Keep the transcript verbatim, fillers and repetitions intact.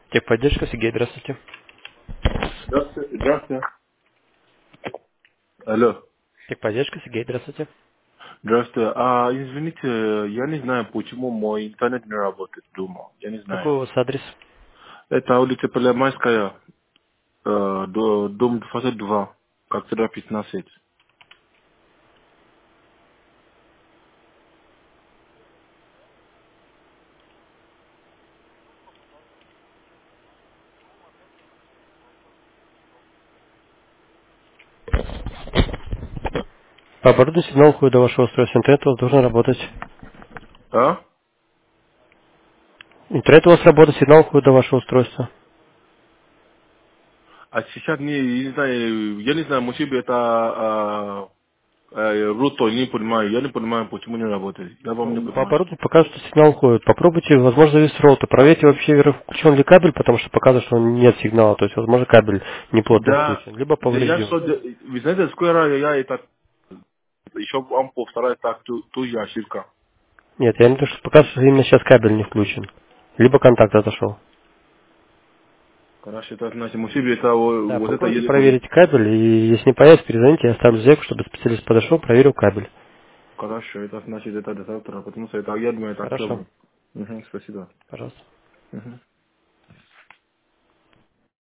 Техподдержка, Сергей, здравствуйте. Здравствуйте. Здравствуйте. Алло. Техподдержка, Сергей, здравствуйте. Здравствуйте. А, извините, я не знаю, почему мой интернет не работает дома. Я не знаю. Какой у вас адрес? Это улица Палемайская, э, до- дом двадцать два, квартира пятнадцать. По оборудованию сигнал уходит до вашего устройства. Интернет у вас должен работать. А? Интернет у вас работает, сигнал уходит до вашего устройства. А сейчас не, я не знаю, я не знаю, может быть это а, э, руто, не понимаю. Я не понимаю, почему не работает. Я вам не Ну, По понимаю. оборудованию показывает, что сигнал уходит. Попробуйте, возможно, завис роутер. Проверьте вообще, включен ли кабель, потому что показывает, что нет сигнала. То есть, возможно, кабель неплотно Да, включен, либо да я поврежден. что, вы знаете, скоро я это, еще вам повторяю так, ту, ту же ошибка. Нет, я не то, что показывает, что именно сейчас кабель не включен. Либо контакт отошел. Хорошо, это значит, может быть это вот Да, вот это попробуйте еле. проверить кабель, и если не появится, перезвоните, я оставлю заявку, чтобы специалист подошел, проверил кабель. Хорошо, это значит это до завтра, потому что это я думаю, это Хорошо, актуально. Угу, спасибо. пожалуйста. Угу.